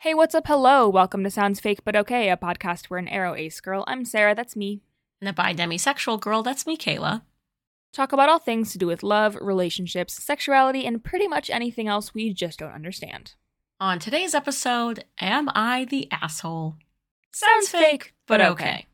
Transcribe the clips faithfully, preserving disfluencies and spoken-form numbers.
Hey, what's up? Hello. Welcome to Sounds Fake But Okay, a podcast where an arrow ace girl, I'm Sarah, that's me, And a bi-demisexual girl, that's me, Kayla. talk about all things to do with love, relationships, sexuality, and pretty much anything else we just don't understand. On today's episode, Am I the Asshole? Sounds fake, but okay.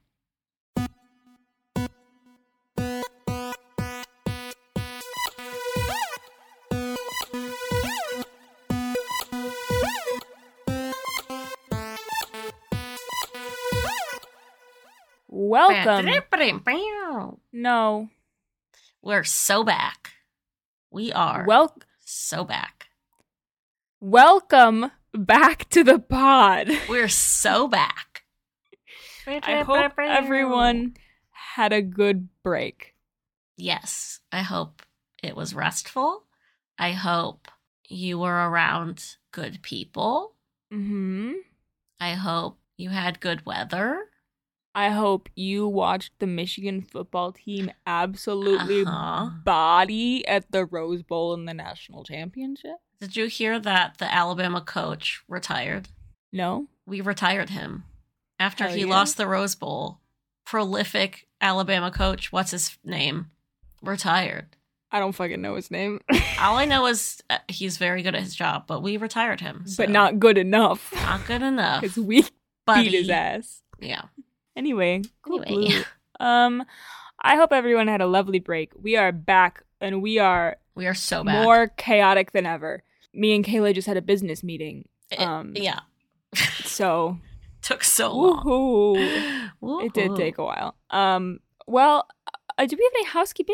Welcome. No. We're so back. We are Wel- so back. welcome back to the pod. We're so back. I hope everyone had a good break. Yes, I hope it was restful. I hope you were around good people. Mm-hmm. I hope you had good weather. I hope you watched the Michigan football team absolutely Uh-huh. body at the Rose Bowl in the national championship. Did you hear that the Alabama coach retired? No? We retired him after Hell he yeah. lost the Rose Bowl. Prolific Alabama coach, what's his name? Retired. I don't fucking know his name. All I know is uh, he's very good at his job, but we retired him. So. But not good enough. Not good enough. Because we Buddy. beat his ass. Yeah. Anyway. Cool Anyway. blue. Um, I hope everyone had a lovely break. We are back, and we are We are so bad. more chaotic than ever. Me and Kayla just had a business meeting. It- Um, yeah. So, Took so long. woohoo. Woohoo. It did take a while. Um, well, uh, do we have any housekeeping?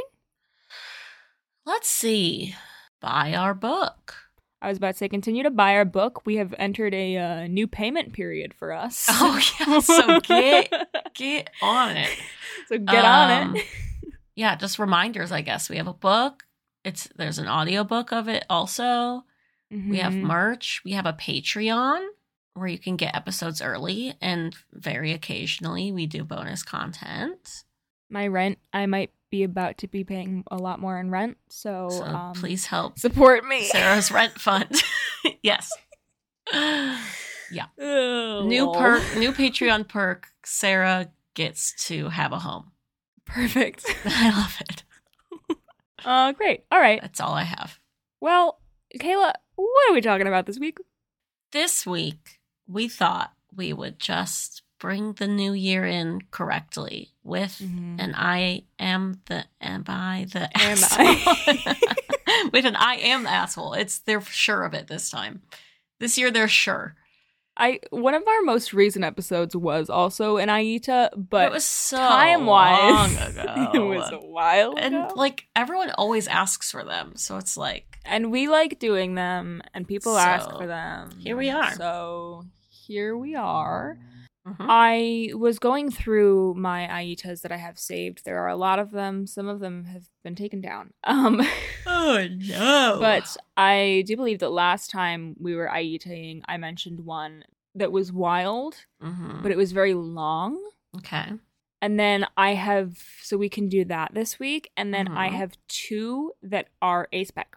Let's see. Buy our book. I was about to say, continue to buy our book. We have entered a uh, new payment period for us. Oh, yeah. So get get on it. So get on Um, it. Yeah, just reminders, I guess. We have a book. It's there's an audiobook of it also. We have Mhm. merch. We have a Patreon where you can get episodes early, and very occasionally we do bonus content. My rent. I might be about to be paying a lot more in rent, so, So um, please help support me. Sarah's rent fund. Yes. Oh, New lol. perk, new Patreon perk. Sarah gets to have a home. Perfect. I love it. Uh, great. All right. That's all I have. Well, Kayla, what are we talking about this week? This week, we thought we would just bring the new year in correctly with Mhm. an I am the am I the Am asshole. With an I am the asshole. It's they're sure of it this time. This year they're sure. I one of our most recent episodes was also an Aita, but it was so time wise, long ago. it was a while and ago. like everyone always asks for them, so it's like And we like doing them, and people So, ask for them. here we are. So here we are. mhm. I was going through my Aitas that I have saved. There are a lot of them. Some of them have been taken down. Um, oh no! but I do believe that last time we were Aitaing, I mentioned one that was wild, Mhm. but it was very long. okay, And then I have, so we can do that this week. And then I Mhm. have two that are A-spec.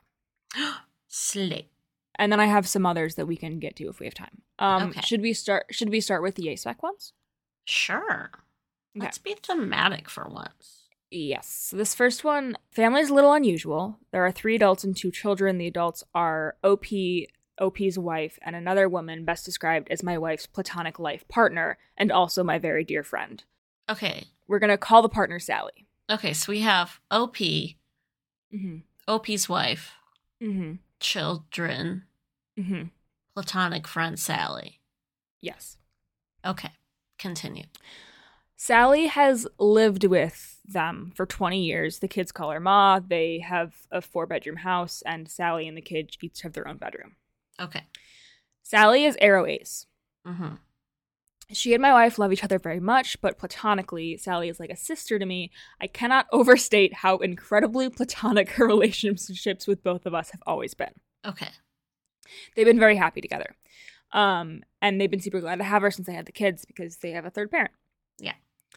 slay. And then I have some others that we can get to if we have time. Um, Okay. Should we start? Should we start with the A-spec ones? Sure. Okay. Let's be thematic for once. Yes. So this first one, family is a little unusual. There are three adults and two children. The adults are O P, O P's wife, and another woman best described as my wife's platonic life partner and also my very dear friend. Okay. We're gonna call the partner Sally. Okay, so we have O P, Mm-hmm. O P's wife, Mm-hmm. children, Mm-hmm. platonic friend Sally. Yes. Okay, continue. Sally has lived with them for twenty years. The kids call her Ma. They have a four-bedroom house, and Sally and the kids each have their own bedroom. Okay. Sally is Arrow Ace. Mm-hmm. She and my wife love each other very much, but platonically, Sally is like a sister to me. I cannot overstate how incredibly platonic her relationships with both of us have always been. Okay. They've been very happy together. Um, and they've been super glad to have her since they had the kids because they have a third parent. Yeah.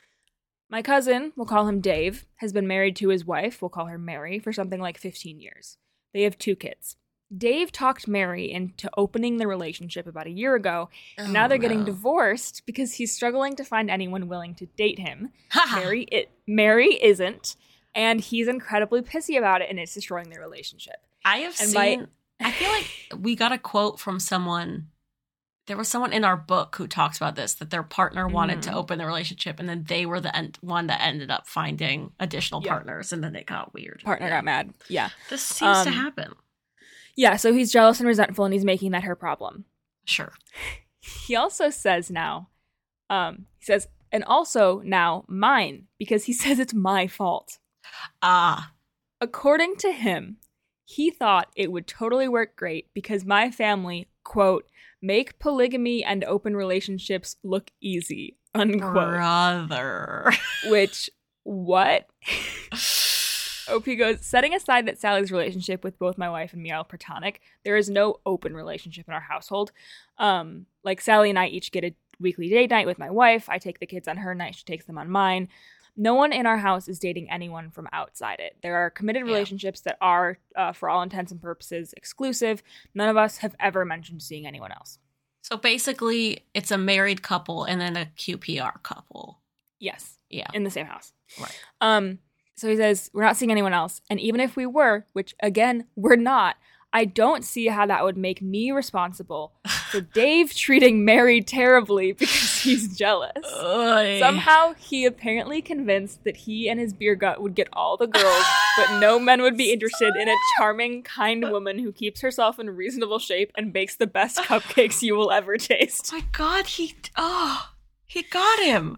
My cousin, we'll call him Dave, has been married to his wife, we'll call her Mary, for something like fifteen years. They have two kids. Dave talked Mary into opening the relationship about a year ago, and Oh, now they're getting no. divorced because he's struggling to find anyone willing to date him. Ha! Mary, it, Mary isn't, and he's incredibly pissy about it, and it's destroying their relationship. I have And seen, my- I feel like we got a quote from someone. There was someone in our book who talks about this, that their partner wanted to Mhm. open the relationship, and then they were the en- one that ended up finding additional Yeah. partners, and then it got weird. Partner Yeah. got mad. Yeah. This seems to Um, happen. Yeah, so he's jealous and resentful, and he's making that her problem. Sure. He also says now, um, he says, and also now mine, because he says it's my fault. Ah. According to him, he thought it would totally work great because my family, quote, make polygamy and open relationships look easy, unquote. Brother. Which, what? O P goes, setting aside that Sally's relationship with both my wife and me are platonic, there is no open relationship in our household. Um, like Sally and I each get a weekly date night with my wife. I take the kids on her night. She takes them on mine. No one in our house is dating anyone from outside it. There are committed Yeah. relationships that are, uh, for all intents and purposes, exclusive. None of us have ever mentioned seeing anyone else. So basically, it's a married couple and then a Q P R couple. Yes, Yeah. in the same house. Right. Um, so he says, we're not seeing anyone else. And even if we were, which again, we're not, I don't see how that would make me responsible for Dave treating Mary terribly because he's jealous. Oy. Somehow he apparently convinced that he and his beer gut would get all the girls, but no men would be interested in a charming, kind woman who keeps herself in reasonable shape and bakes the best cupcakes you will ever taste. Oh my God, he, oh, he got him.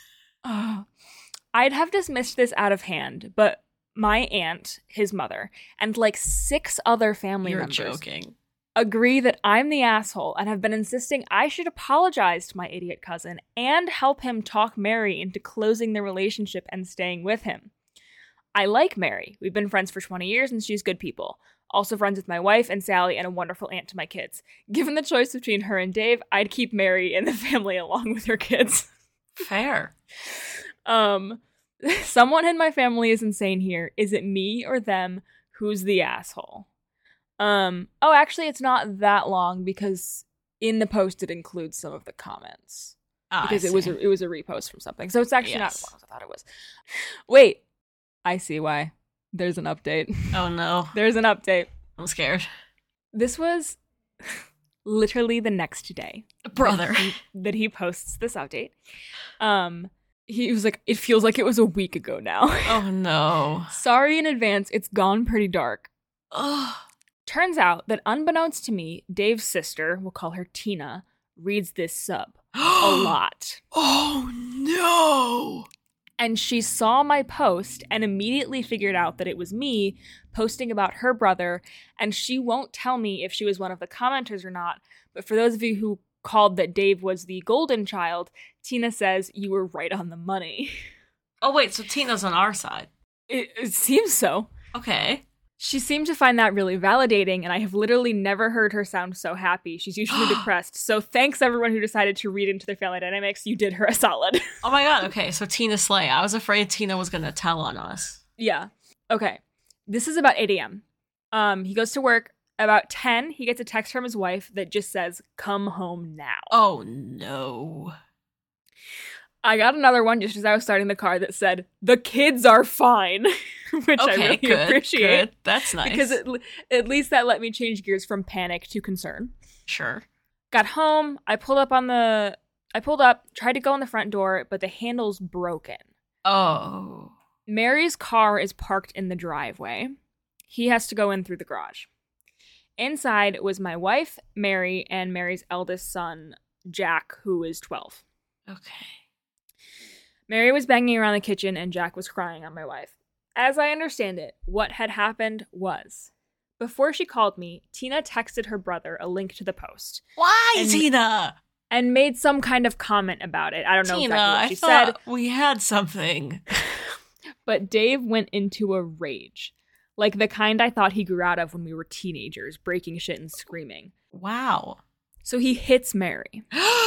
Oh. I'd have dismissed this out of hand, but my aunt, his mother, and like six other family You're members joking. agree that I'm the asshole and have been insisting I should apologize to my idiot cousin and help him talk Mary into closing the relationship and staying with him. I like Mary. We've been friends for twenty years and she's good people. Also friends with my wife and Sally and a wonderful aunt to my kids. Given the choice between her and Dave, I'd keep Mary in the family along with her kids. Fair. Um, someone in my family is insane here. Is it me or them? Who's the asshole? Um, oh, actually, it's not that long because in the post it includes some of the comments Ah, I because it was see. a, it was a repost from something, so it's actually not Yes. as long as I thought it was. Wait, I see why. There's an update. Oh no, There's an update. I'm scared. This was literally the next day. Brother. that he, that he posts this update. Um, he was like, it feels like it was a week ago now. Oh no. Sorry in advance, it's gone pretty dark. Oh. Turns out that unbeknownst to me, Dave's sister, we'll call her Tina, reads this sub a lot. Oh no. And she saw my post and immediately figured out that it was me posting about her brother, and she won't tell me if she was one of the commenters or not. But for those of you who called that Dave was the golden child, Tina says you were right on the money. Oh wait, so Tina's on our side. It, it seems so. Okay. She seemed to find that really validating, and I have literally never heard her sound so happy. She's usually depressed. So thanks everyone who decided to read into their family dynamics. You did her a solid. Oh my God. Okay, so Tina Slay. I was afraid Tina was gonna tell on us. Yeah. Okay. This is about eight a.m. Um, he goes to work. About ten, he gets a text from his wife that just says, "Come home now." Oh no. I got another one just as I was starting the car that said, "The kids are fine," which I Okay, really good, appreciate. good. That's nice. Because it, at least that let me change gears from panic to concern. Sure. Got home, I pulled up on the I pulled up, tried to go in the front door, but the handle's broken. Oh. Mary's car is parked in the driveway. He has to go in through the garage. Inside was my wife, Mary, and Mary's eldest son, Jack, who is twelve. Okay. Mary was banging around the kitchen and Jack was crying on my wife. As I understand it, what had happened was, before she called me, Tina texted her brother a link to the post Why, And- Tina? and made some kind of comment about it. I don't know Tina, exactly what I she thought said, we had something. but Dave went into a rage. Like the kind I thought he grew out of when we were teenagers, breaking shit and screaming. Wow. So he hits Mary.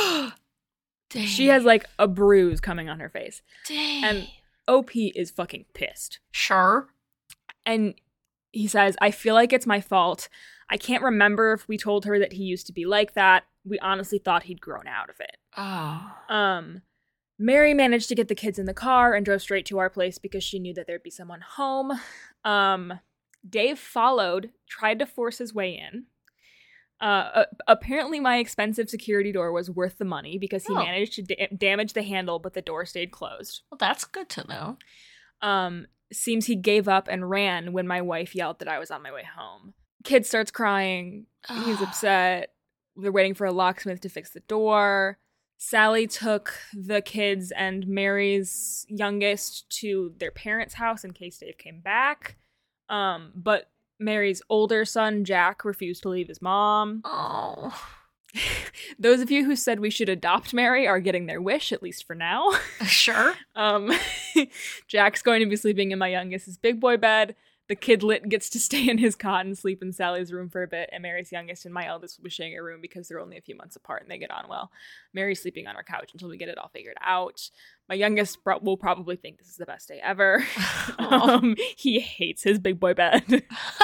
Dang. She has like a bruise coming on her face. Dang. And O P is fucking pissed. Sure. And he says, "I feel like it's my fault. I can't remember if we told her that he used to be like that. We honestly thought he'd grown out of it. Oh. Um, Mary managed to get the kids in the car and drove straight to our place because she knew that there'd be someone home. Um, Dave followed, tried to force his way in. Uh, apparently my expensive security door was worth the money because he oh. managed to da- damage the handle, but the door stayed closed. Well, that's good to know. Um, seems he gave up and ran when my wife yelled that I was on my way home. Kid starts crying. He's upset. They're waiting for a locksmith to fix the door. Sally took the kids and Mary's youngest to their parents' house in case Dave came back. Um, but Mary's older son, Jack, refused to leave his mom. Oh. Those of you who said we should adopt Mary are getting their wish, at least for now. Sure. um, Jack's going to be sleeping in my youngest's big boy bed. The kidlet gets to stay in his cot and sleep in Sally's room for a bit, and Mary's youngest and my eldest will be sharing a room because they're only a few months apart and they get on well. Mary's sleeping on our couch until we get it all figured out. My youngest pro- will probably think this is the best day ever. um, he hates his big boy bed.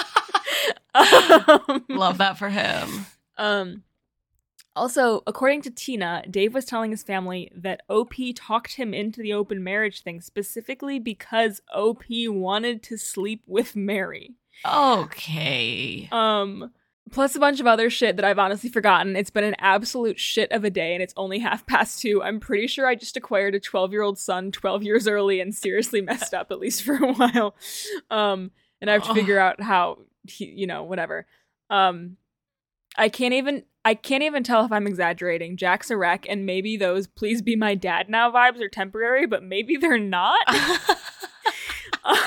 um, Love that for him. Um. Also, according to Tina, Dave was telling his family that O P talked him into the open marriage thing specifically because O P wanted to sleep with Mary. Okay. Um, plus a bunch of other shit that I've honestly forgotten. It's been an absolute shit of a day, and it's only half past two. I'm pretty sure I just acquired a twelve-year-old son twelve years early and seriously messed up, at least for a while. Um, and I have to figure out how, he, you know, whatever. Um, I can't even... I can't even tell if I'm exaggerating. Jack's a wreck, and maybe those please be my dad now vibes are temporary, but maybe they're not. um,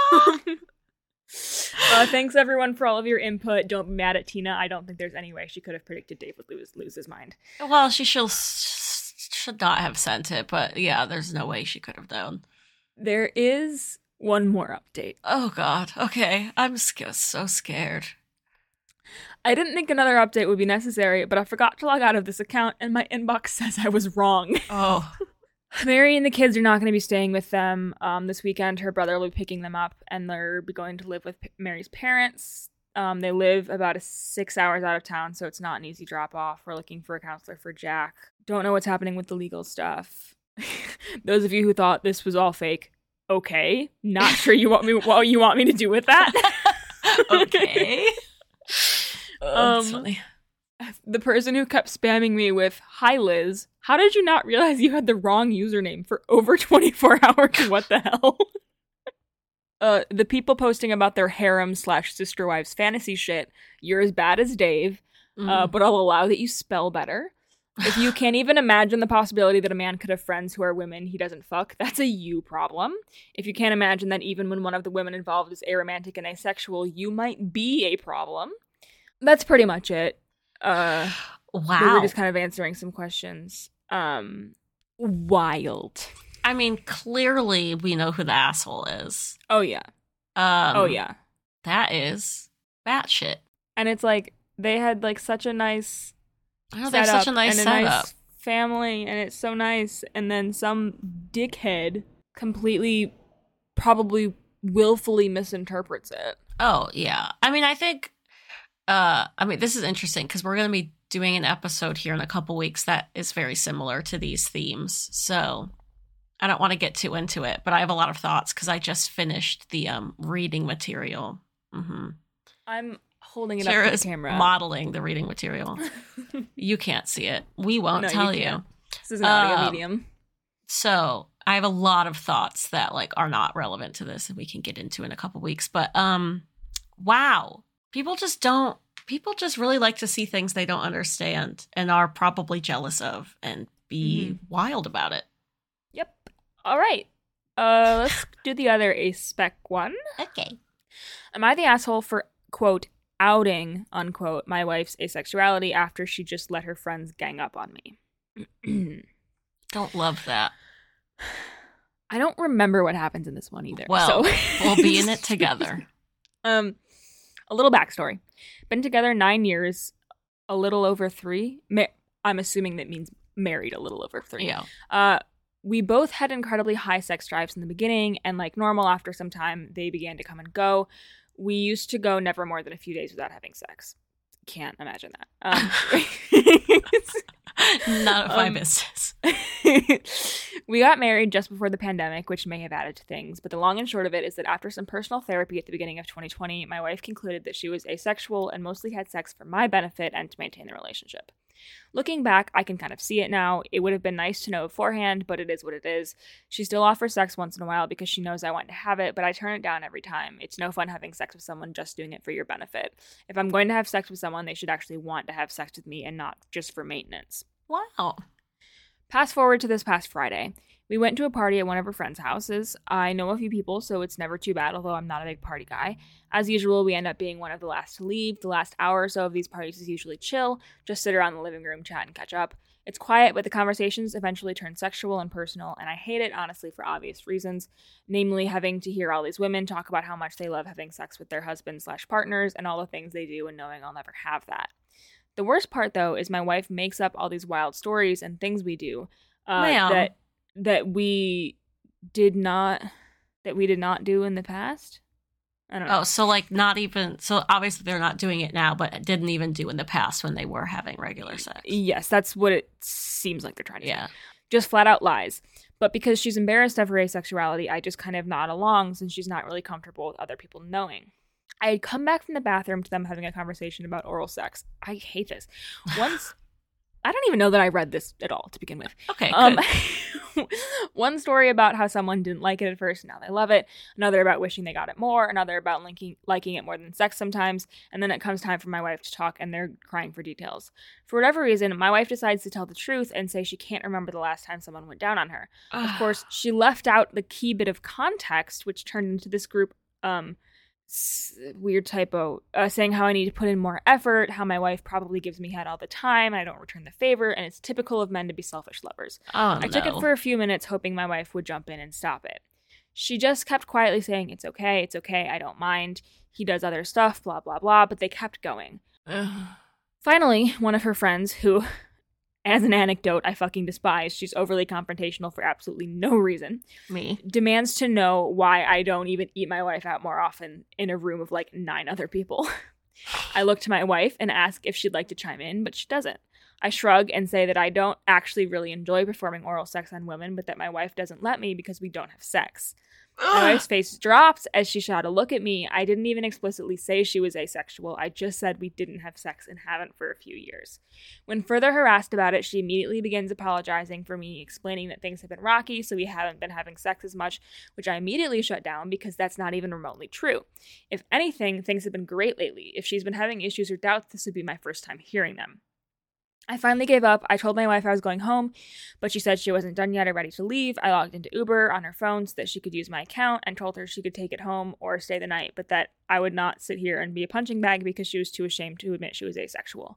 uh, thanks, everyone, for all of your input. Don't be mad at Tina. I don't think there's any way she could have predicted Dave would lose, lose his mind. Well, she should, should not have sent it, but yeah, there's no way she could have known. There is one more update. Oh, God. Okay. I'm sc- so scared. I didn't think another update would be necessary, but I forgot to log out of this account, and my inbox says I was wrong. Oh. Mary and the kids are not going to be staying with them um, this weekend. Her brother will be picking them up, and they're going to live with P- Mary's parents. Um, they live about a six hours out of town, so it's not an easy drop-off. We're looking for a counselor for Jack. Don't know what's happening with the legal stuff. Those of you who thought this was all fake, okay. Not sure you want me what you want me to do with that. Okay. Oh, that's um, funny. The person who kept spamming me with, "Hi Liz, how did you not realize you had the wrong username for over twenty-four hours? What the hell?" uh, the people posting about their harem slash sister wives fantasy shit, you're as bad as Dave, mm. uh, but I'll allow that you spell better. If you can't even imagine the possibility that a man could have friends who are women he doesn't fuck, that's a you problem. If you can't imagine that even when one of the women involved is aromantic and asexual, you might be a problem. That's pretty much it. Uh, wow. We were just kind of answering some questions. Um, wild. I mean, clearly we know who the asshole is. Oh, yeah. Um, oh, yeah. That is batshit. And it's like, they had like such a nice Oh, they have such a nice and a setup. Nice family, and it's so nice. And then some dickhead completely, probably willfully misinterprets it. Oh, yeah. I mean, I think... Uh, I mean, this is interesting because we're going to be doing an episode here in a couple weeks that is very similar to these themes. So I don't want to get too into it, but I have a lot of thoughts because I just finished the um, reading material. Mm-hmm. I'm holding it Sarah up to is the camera. Modeling the reading material. You can't see it. We won't no, tell you. you. This is an audio um, medium. So I have a lot of thoughts that like are not relevant to this and we can get into in a couple weeks. But um, wow. People just don't, people just really like to see things they don't understand and are probably jealous of and be mm-hmm. wild about it. Yep. All right. Uh, let's do the other A-spec one. Okay. Am I the asshole for, quote, outing, unquote, my wife's asexuality after she just let her friends gang up on me? Don't love that. I don't remember what happens in this one either. Well, so. We'll be in it together. Um... A little backstory. Been together nine years, a little over three. Ma- I'm assuming that means married a little over three. Yeah. Uh, we both had incredibly high sex drives in the beginning, and like normal, after some time, they began to come and go. We used to go never more than a few days without having sex. can't imagine that. Um, Not of my um, business. We got married just before the pandemic, which may have added to things, but the long and short of it is that after some personal therapy at the beginning of twenty twenty, my wife concluded that she was asexual and mostly had sex for my benefit and to maintain the relationship. Looking back, I can kind of see it now. It would have been nice to know beforehand, but it is what it is. She still offers sex once in a while because she knows I want to have it, but I turn it down every time. It's no fun having sex with someone just doing it for your benefit. If I'm going to have sex with someone, they should actually want to have sex with me and not just for maintenance. Wow. Fast forward to this past Friday. We went to a party at one of her friends' houses. I know a few people, so it's never too bad, although I'm not a big party guy. As usual, we end up being one of the last to leave. The last hour or so of these parties is usually chill, just sit around the living room, chat, and catch up. It's quiet, but the conversations eventually turn sexual and personal, and I hate it, honestly, for obvious reasons, namely having to hear all these women talk about how much they love having sex with their husbands slash partners and all the things they do and knowing I'll never have that. The worst part, though, is my wife makes up all these wild stories and things we do uh, that that we did not that we did not do in the past. I don't know. Oh, so like not even so obviously they're not doing it now, but didn't even do in the past when they were having regular sex. Yes, that's what it seems like they're trying to yeah. say. Just flat out lies. But because she's embarrassed of her asexuality, I just kind of nod along since she's not really comfortable with other people knowing. I had come back from the bathroom to them having a conversation about oral sex. I hate this. Once, I don't even know that I read this at all to begin with. Okay, um, one story about how someone didn't like it at first, now they love it. Another about wishing they got it more. Another about liking, liking it more than sex sometimes. And then it comes time for my wife to talk, and they're crying for details. For whatever reason, my wife decides to tell the truth and say she can't remember the last time someone went down on her. Of course, she left out the key bit of context, which turned into this group... um. weird typo, uh, saying how I need to put in more effort, how my wife probably gives me head all the time, I don't return the favor, and it's typical of men to be selfish lovers. Oh, I no. took it for a few minutes, hoping my wife would jump in and stop it. She just kept quietly saying, it's okay, it's okay, I don't mind, he does other stuff, blah, blah, blah, but they kept going. Finally, one of her friends, who... as an anecdote, I fucking despise. She's overly confrontational for absolutely no reason. Me. Demands to know why I don't even eat my wife out more often in a room of like nine other people. I look to my wife and ask if she'd like to chime in, but she doesn't. I shrug and say that I don't actually really enjoy performing oral sex on women, but that my wife doesn't let me because we don't have sex. My wife's face dropped as she shot a look at me. I didn't even explicitly say she was asexual. I just said we didn't have sex and haven't for a few years. When further harassed about it, she immediately begins apologizing for me, explaining that things have been rocky, so we haven't been having sex as much, which I immediately shut down because that's not even remotely true. If anything, things have been great lately. If she's been having issues or doubts, this would be my first time hearing them. I finally gave up. I told my wife I was going home, but she said she wasn't done yet or ready to leave. I logged into Uber on her phone so that she could use my account and told her she could take it home or stay the night, but that I would not sit here and be a punching bag because she was too ashamed to admit she was asexual.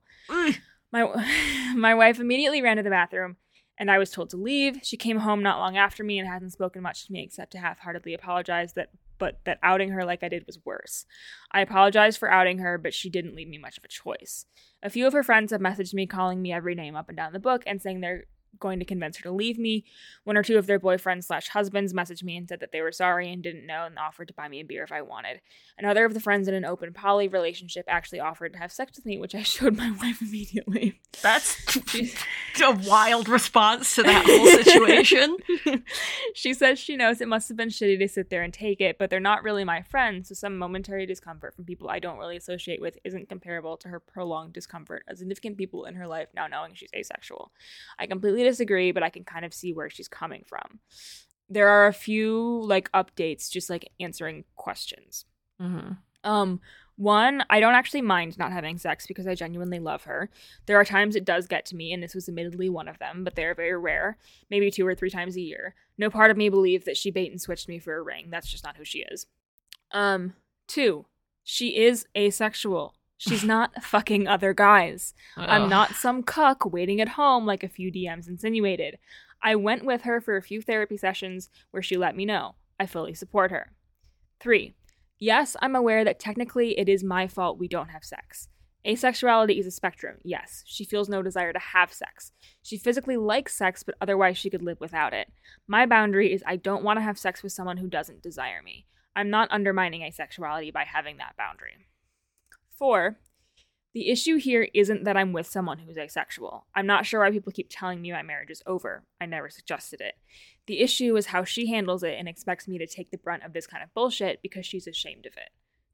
my my wife immediately ran to the bathroom, and I was told to leave. She came home not long after me and hasn't spoken much to me except to half-heartedly apologize that but that outing her like I did was worse. I apologized for outing her, but she didn't leave me much of a choice. A few of her friends have messaged me calling me every name up and down the book and saying they're going to convince her to leave me. One or two of their boyfriends slash husbands messaged me and said that they were sorry and didn't know and offered to buy me a beer if I wanted. Another of the friends in an open poly relationship actually offered to have sex with me, which I showed my wife immediately. That's a wild response to that whole situation. She says she knows it must have been shitty to sit there and take it, but they're not really my friends, so some momentary discomfort from people I don't really associate with isn't comparable to her prolonged discomfort of significant people in her life now knowing she's asexual. I completely disagree, but I can kind of see where she's coming from. There are a few like updates, just like answering questions. Mm-hmm. Um, one, I don't actually mind not having sex because I genuinely love her. There are times it does get to me, and this was admittedly one of them, but they are very rare, maybe two or three times a year. No part of me believes that she bait and switched me for a ring. That's just not who she is. Um, two, she is asexual. She's not fucking other guys. Uh-oh. I'm not some cuck waiting at home like a few D Ms insinuated. I went with her for a few therapy sessions where she let me know. I fully support her. Three, yes, I'm aware that technically it is my fault we don't have sex. Asexuality is a spectrum, yes. She feels no desire to have sex. She physically likes sex, but otherwise she could live without it. My boundary is I don't want to have sex with someone who doesn't desire me. I'm not undermining asexuality by having that boundary. Four, The issue here isn't that I'm with someone who's asexual. I'm not sure why people keep telling me my marriage is over. I never suggested it. The issue is how she handles it and expects me to take the brunt of this kind of bullshit because she's ashamed of it.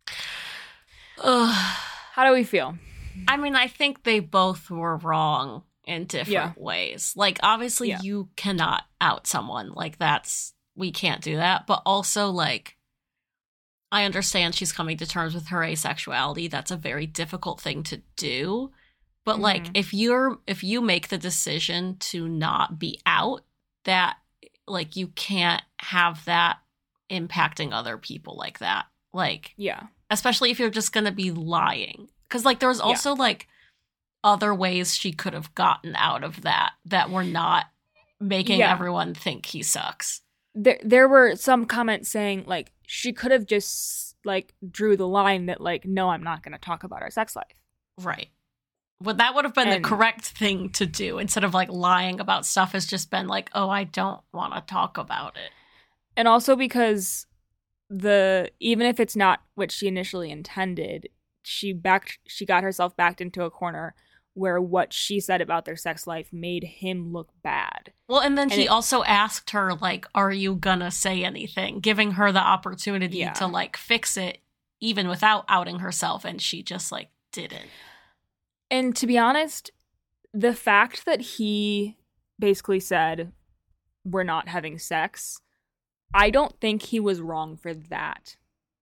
Ugh. How do we feel? I mean, I think they both were wrong in different Yeah. ways. Like, obviously, Yeah. you cannot out someone. Like, that's, we can't do that. But also, like, I understand she's coming to terms with her asexuality. That's a very difficult thing to do. But, Mhm. like, if you're, if you make the decision to not be out, that, like, you can't have that impacting other people like that. Like, Yeah. especially if you're just going to be lying. Because, like, there's also, yeah. like, other ways she could have gotten out of that that were not making yeah. everyone think he sucks. There, there were some comments saying, like, she could have just, like, drew the line that, like, no, I'm not going to talk about our sex life. Right. Well, that would have been and, the correct thing to do. Instead of, like, lying about stuff, has just been like, oh, I don't want to talk about it. And also because the, even if it's not what she initially intended, she backed, she got herself backed into a corner where what she said about their sex life made him look bad. Well, and then and he it, also asked her, like, are you gonna say anything? Giving her the opportunity yeah. to, like, fix it even without outing herself, and she just, like, didn't. And to be honest, the fact that he basically said, we're not having sex, I don't think he was wrong for that.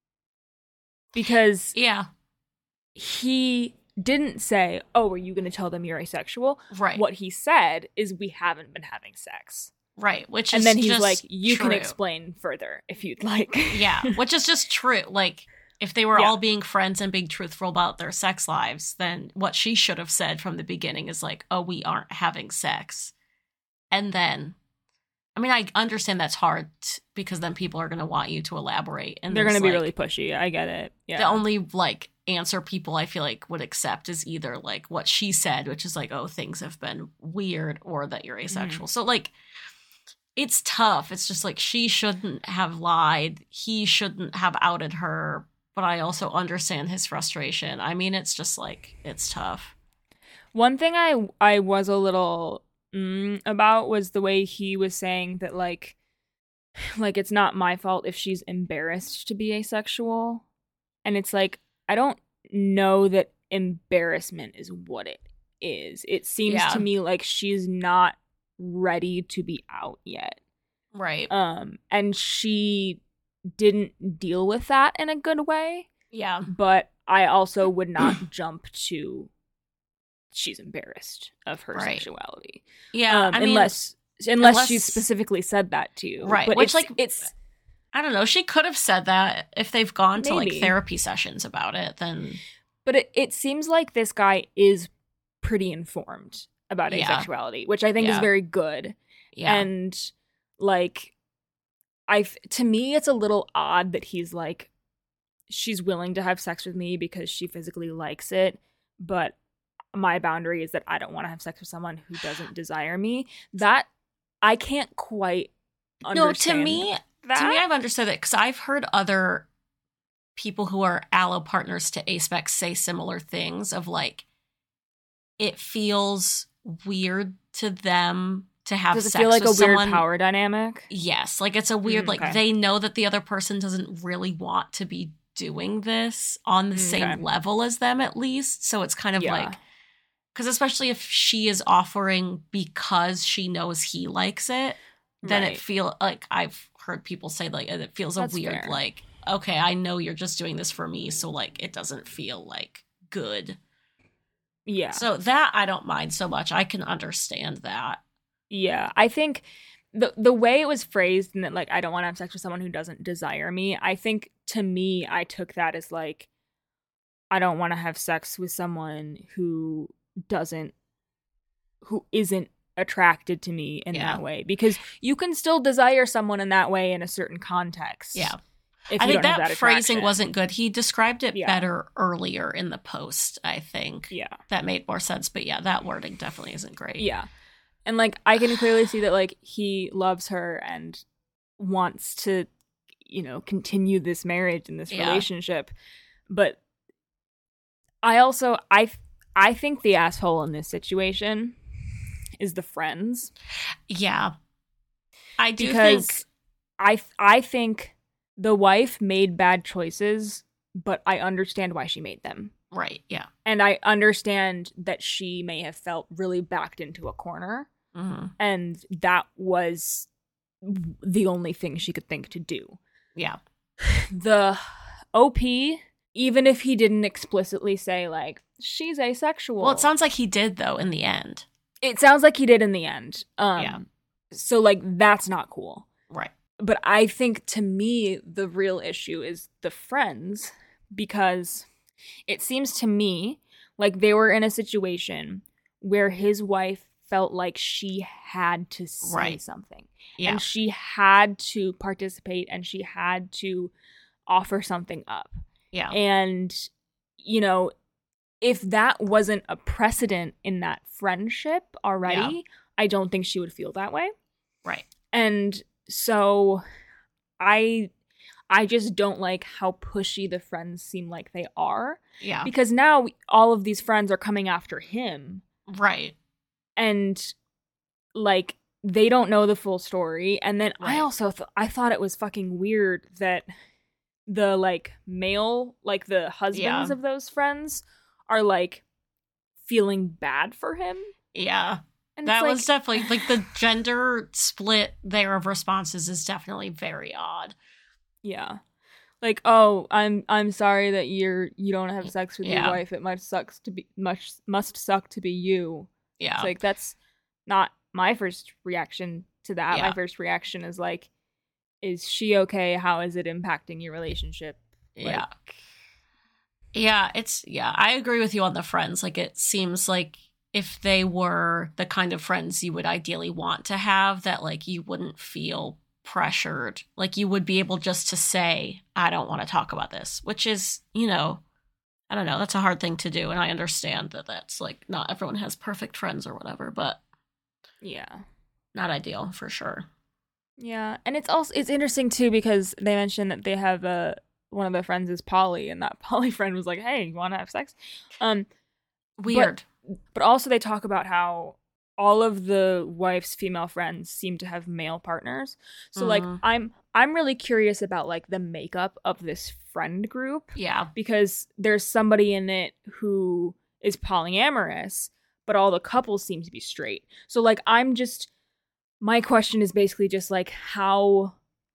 Because yeah, he didn't say, oh, are you going to tell them you're asexual? Right. What he said is, we haven't been having sex. Right, which and is then he's just like, you true. can explain further if you'd like. Yeah, which is just true. Like, if they were yeah. all being friends and being truthful about their sex lives, then what she should have said from the beginning is like, oh, we aren't having sex. And then, I mean, I understand that's hard t- because then people are going to want you to elaborate. And they're going to be like, really pushy. I get it. Yeah. The only, like, answer people I feel like would accept is either, like, what she said, which is like, oh, things have been weird, or that you're asexual. Mm. So, like, it's tough. It's just like, she shouldn't have lied. He shouldn't have outed her. But I also understand his frustration. I mean, it's just like, it's tough. One thing I I was a little mm, about was the way he was saying that, like, like it's not my fault if she's embarrassed to be asexual. And it's like, I don't know that embarrassment is what it is. It seems yeah. to me like she's not ready to be out yet. Right. Um, and she didn't deal with that in a good way. Yeah. But I also would not jump to she's embarrassed of her right. sexuality. Yeah. Um, I mean, unless, unless unless she specifically said that to you. Right. But Which, it's, like, it's, I don't know. She could have said that if they've gone to, maybe. like, therapy sessions about it, then. But it, it seems like this guy is pretty informed about yeah. asexuality, which I think yeah. is very good. Yeah. And, like, I to me, it's a little odd that he's like, she's willing to have sex with me because she physically likes it, but my boundary is that I don't want to have sex with someone who doesn't desire me. That I can't quite understand. No, to me, that. to me, I've understood it because I've heard other people who are allo partners to aspex say similar things of, like, it feels weird to them to have Does it sex feel like with a someone. weird power dynamic? Yes, like, it's a weird, Mm, like, okay. they know that the other person doesn't really want to be doing this on the Mm, same okay. level as them, at least. So it's kind of Yeah. like, because especially if she is offering because she knows he likes it, then Right. it feel like, I've heard people say, like, it feels a That's weird, fair. like, okay, I know you're just doing this for me, so, like, it doesn't feel, like, good. Yeah. So that I don't mind so much. I can understand that. Yeah, I think the the way it was phrased, and that, like, I don't want to have sex with someone who doesn't desire me, I think, to me, I took that as, like, I don't want to have sex with someone who doesn't, who isn't attracted to me in Yeah. that way. Because you can still desire someone in that way in a certain context. Yeah. If I you think don't have that, that phrasing attraction. wasn't good. He described it Yeah. better earlier in the post, I think. Yeah. That made more sense. But yeah, that wording definitely isn't great. Yeah. And, like, I can clearly see that, like, he loves her and wants to, you know, continue this marriage and this Yeah. relationship. But I also, I, I think the asshole in this situation is the friends. Yeah. I do because think... I, I think the wife made bad choices, but I understand why she made them. Right, yeah. And I understand that she may have felt really backed into a corner. Mm-hmm. And that was the only thing she could think to do. Yeah. The O P, even if he didn't explicitly say, like, she's asexual. Well, it sounds like he did, though, in the end. It sounds like he did in the end. Um, yeah. So, like, that's not cool. Right. But I think, to me, the real issue is the friends, because it seems to me like they were in a situation where his wife felt like she had to say right. something. Yeah. And she had to participate and she had to offer something up. Yeah. And, you know, if that wasn't a precedent in that friendship already, yeah. I don't think she would feel that way. Right. And so I I just don't like how pushy the friends seem like they are. Yeah. Because now all of these friends are coming after him. Right. And, like, they don't know the full story. And then right. I also th- I thought it was fucking weird that the, like, male, like, the husbands yeah. of those friends are, like, feeling bad for him. Yeah. And that like, was definitely, like, the gender split there of responses is definitely very odd. Yeah. Like, oh, I'm I'm sorry that you're you don't have sex with yeah. your wife. It must sucks to be much must suck to be you. Yeah. It's like, that's not my first reaction to that. Yeah. My first reaction is like, is she okay? How is it impacting your relationship? Like, yeah. Yeah, it's yeah, I agree with you on the friends. Like, it seems like if they were the kind of friends you would ideally want to have, that, like, you wouldn't feel pressured. Like, you would be able just to say, I don't want to talk about this, which is, you know, I don't know, that's a hard thing to do. And I understand that that's, like, not everyone has perfect friends or whatever, but yeah, not ideal for sure. Yeah. And it's also, it's interesting too, because they mentioned that they have a, one of their friends is poly, and that poly friend was like, hey, you want to have sex? Um, Weird. But, but also they talk about how all of the wife's female friends seem to have male partners. So, mm-hmm. like, I'm I'm really curious about, like, the makeup of this friend group. Yeah. Because there's somebody in it who is polyamorous, but all the couples seem to be straight. So, like, I'm just... My question is basically just, like, how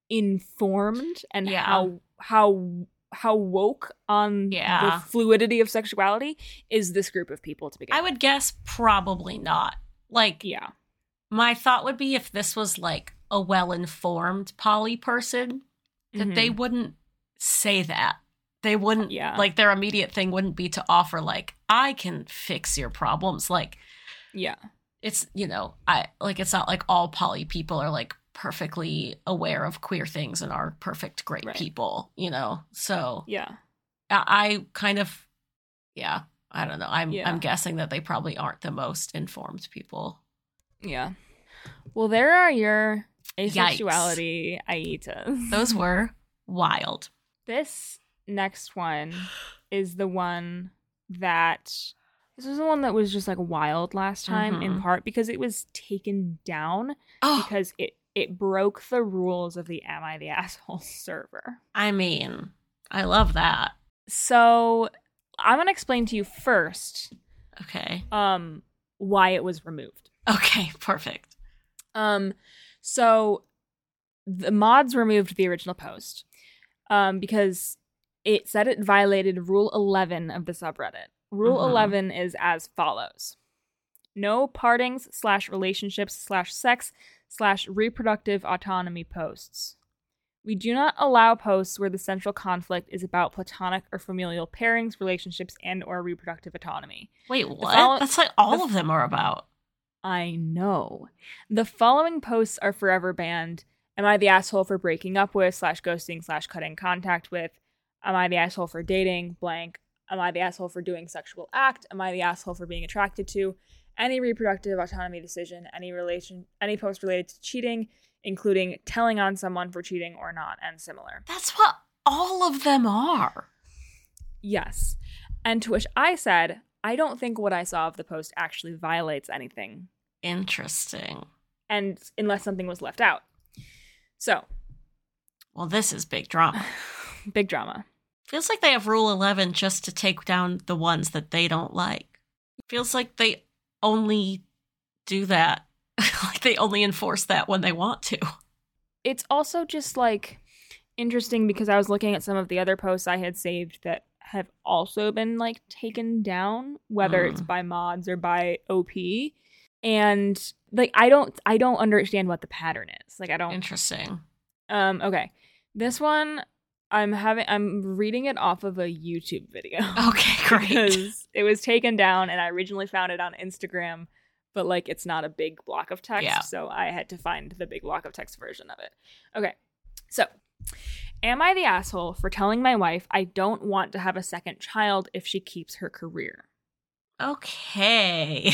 informed and yeah. how how how woke on yeah. the fluidity of sexuality is this group of people to begin I with? would guess probably not. Like, yeah. My thought would be if this was, like, a well-informed poly person, that mm-hmm. they wouldn't say that. They wouldn't, yeah. like, their immediate thing wouldn't be to offer, like, I can fix your problems. Like, yeah. It's, you know, I like, it's not like all poly people are, like, perfectly aware of queer things and are perfect, great right. people, you know? So, yeah. I, I kind of, yeah, I don't know. I'm yeah. I'm guessing that they probably aren't the most informed people. Yeah. Well, there are your asexuality aitas. Those were wild. This next one is the one that... This was the one that was just, like, wild last time, mm-hmm. in part because it was taken down oh. because it, it broke the rules of the Am I the Asshole server. I mean, I love that. So, I'm going to explain to you first... Okay. Um, why it was removed. Okay, perfect. Um, so the mods removed the original post, um, because it said it violated Rule eleven of the subreddit. Rule mm-hmm. eleven is as follows: no partings slash relationships slash sex slash reproductive autonomy posts. We do not allow posts where the central conflict is about platonic or familial pairings, relationships, and or reproductive autonomy. Wait, what? Follow- That's like all the- of them are about. I know. The following posts are forever banned. Am I the asshole for breaking up with, slash ghosting, slash cutting contact with? Am I the asshole for dating, blank? Am I the asshole for doing sexual act? Am I the asshole for being attracted to? Any reproductive autonomy decision, any relation, any post related to cheating, including telling on someone for cheating or not, and similar. That's what all of them are. Yes. And to which I said, I don't think what I saw of the post actually violates anything. Interesting. And unless something was left out. So. Well, this is big drama. Big drama. Feels like they have Rule eleven just to take down the ones that they don't like. Feels like they only do that. Like they only enforce that when they want to. It's also just like interesting because I was looking at some of the other posts I had saved that have also been like taken down, whether mm. it's by mods or by O P. And like I don't I don't understand what the pattern is. Like I don't Interesting. Um okay. This one I'm having I'm reading it off of a YouTube video. Okay, great. Because it was taken down and I originally found it on Instagram, but like it's not a big block of text, yeah. so I had to find the big block of text version of it. Okay. So, am I the asshole for telling my wife I don't want to have a second child if she keeps her career? Okay.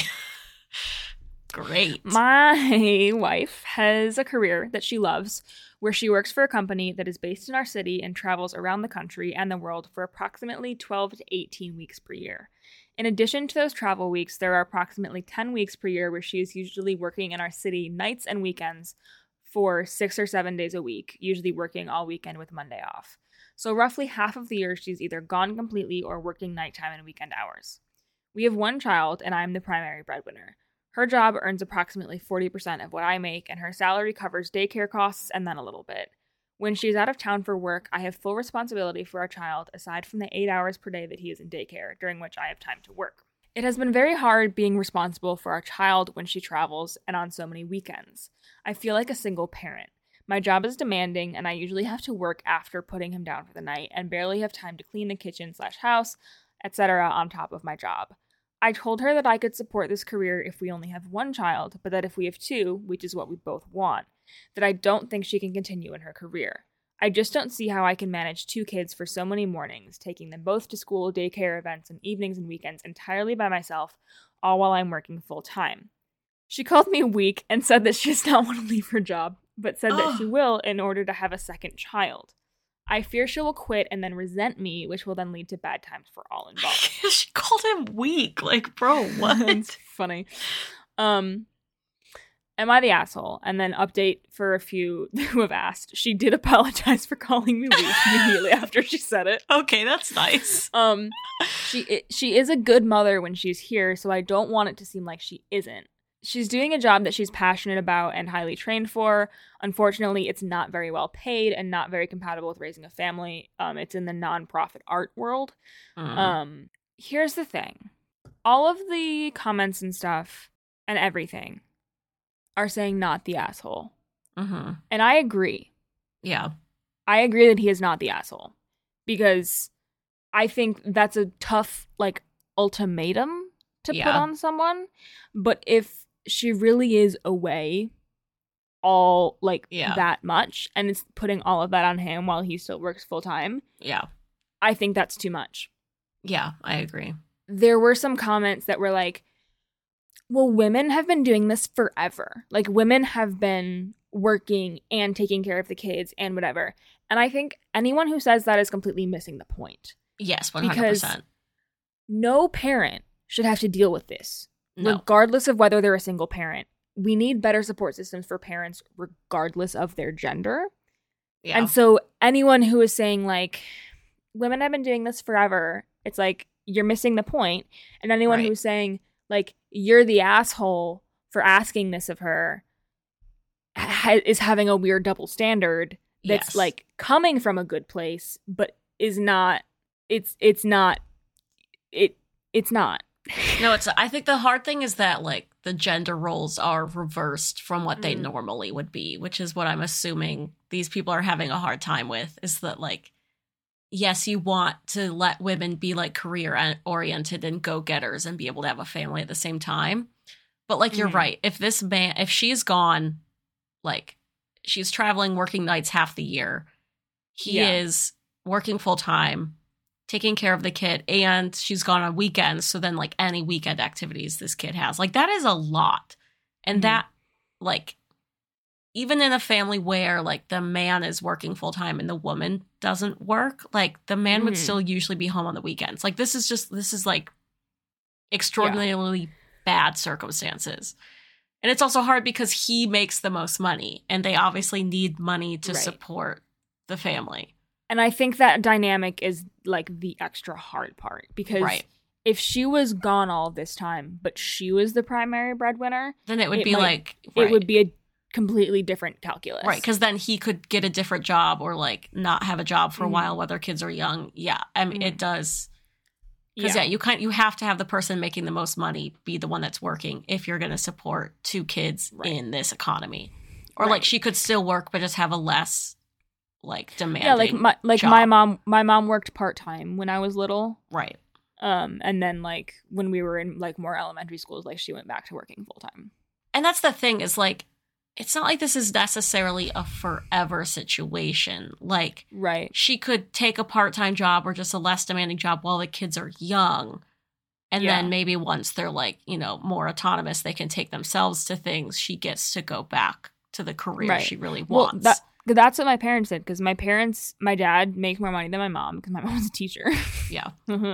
Great. My wife has a career that she loves, where she works for a company that is based in our city and travels around the country and the world for approximately twelve to eighteen weeks per year. In addition to those travel weeks, there are approximately ten weeks per year where she is usually working in our city nights and weekends for six or seven days a week, usually working all weekend with Monday off. So roughly half of the year she's either gone completely or working nighttime and weekend hours. We have one child, and I'm the primary breadwinner. Her job earns approximately forty percent of what I make, and her salary covers daycare costs and then a little bit. When she's out of town for work, I have full responsibility for our child, aside from the eight hours per day that he is in daycare, during which I have time to work. It has been very hard being responsible for our child when she travels and on so many weekends. I feel like a single parent. My job is demanding, and I usually have to work after putting him down for the night and barely have time to clean the kitchen slash house, et cetera on top of my job. I told her that I could support this career if we only have one child, but that if we have two, which is what we both want, that I don't think she can continue in her career. I just don't see how I can manage two kids for so many mornings, taking them both to school, daycare events, and evenings and weekends entirely by myself, all while I'm working full-time. She called me weak and said that she does not want to leave her job, but said that she will in order to have a second child. I fear she will quit and then resent me, which will then lead to bad times for all involved. She called him weak. Like, bro, what? It's funny. Um, am I the asshole? And then update for a few who have asked. She did apologize for calling me weak immediately after she said it. Okay, that's nice. Um, she it, she is a good mother when she's here, so I don't want it to seem like she isn't. She's doing a job that she's passionate about and highly trained for. Unfortunately, it's not very well paid and not very compatible with raising a family. Um, it's in the nonprofit art world. Mm. Um, here's the thing. All of the comments and stuff and everything are saying not the asshole. Mm-hmm. And I agree. Yeah. I agree that he is not the asshole. Because I think that's a tough, like, ultimatum to yeah. put on someone. But if she really is away all like yeah. that much and it's putting all of that on him while he still works full time. Yeah. I think that's too much. Yeah, I agree. There were some comments that were like, well, women have been doing this forever. Like women have been working and taking care of the kids and whatever. And I think anyone who says that is completely missing the point. Yes, one hundred percent. Because no parent should have to deal with this. No. Regardless of whether they're a single parent. We need better support systems for parents regardless of their gender. Yeah. And so anyone who is saying like, women have been doing this forever, it's like, you're missing the point. And anyone right. who's saying like, you're the asshole for asking this of her ha- is having a weird double standard that's yes. like coming from a good place, but is not, it's, it's not, it, it's not. No, it's. I think the hard thing is that, like, the gender roles are reversed from what they mm. normally would be, which is what I'm assuming these people are having a hard time with, is that, like, yes, you want to let women be, like, career-oriented and go-getters and be able to have a family at the same time. But, like, mm. you're right. If this man, if she's gone, like, she's traveling, working nights half the year, he yeah. is working full-time, taking care of the kid, and she's gone on weekends, so then, like, any weekend activities this kid has. Like, that is a lot. And mm-hmm. that, like, even in a family where, like, the man is working full-time and the woman doesn't work, like, the man mm-hmm. would still usually be home on the weekends. Like, this is just, this is, like, extraordinarily yeah. bad circumstances. And it's also hard because he makes the most money, and they obviously need money to right. support the family. And I think that dynamic is like the extra hard part, because right. if she was gone all this time, but she was the primary breadwinner, then it would it be might, like right. it would be a completely different calculus, right? Because then he could get a different job or like not have a job for a mm. while while their kids are young. Yeah, I mean mm. it does. Because yeah. yeah, you kind you have to have the person making the most money be the one that's working if you're going to support two kids right. in this economy, or right. like she could still work but just have a less like demanding. Yeah, like my like job. my mom. My mom worked part time when I was little, right? Um, and then like when we were in like more elementary schools, like she went back to working full time. And that's the thing is like, it's not like this is necessarily a forever situation. Like, right. she could take a part-time job or just a less demanding job while the kids are young. And yeah. then maybe once they're like, you know, more autonomous, they can take themselves to things. She gets to go back to the career right. she really wants. Well, that, that's what my parents did. Because my parents, my dad makes more money than my mom because my mom was a teacher. Yeah.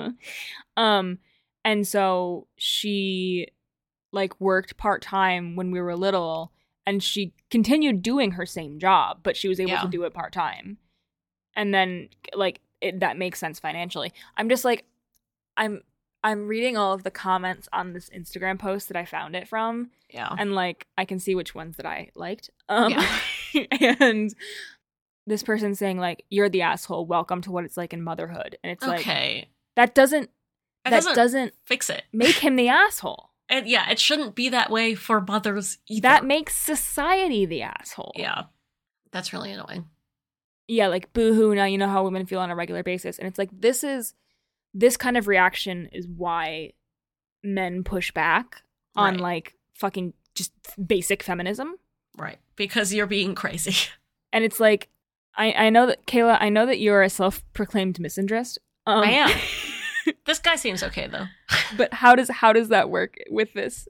um, and so she like worked part-time when we were little. And she continued doing her same job, but she was able yeah. to do it part-time. And then, like, it, that makes sense financially. I'm just, like, I'm I'm reading all of the comments on this Instagram post that I found it from. Yeah. And, like, I can see which ones that I liked. Um, yeah. And this person's saying, like, you're the asshole. Welcome to what it's like in motherhood. And it's okay. like, that doesn't, that, that doesn't, doesn't fix it. Make him the asshole. And yeah, it shouldn't be that way for mothers either. That makes society the asshole. Yeah. That's really annoying. Yeah, like, boo-hoo, now you know how women feel on a regular basis. And it's like, this is, this kind of reaction is why men push back on, right. like, fucking just basic feminism. Right. Because you're being crazy. And it's like, I, I know that, Kayla, I know that you're a self-proclaimed misandrist. Um, I am. This guy seems okay, though. But how does how does that work with this?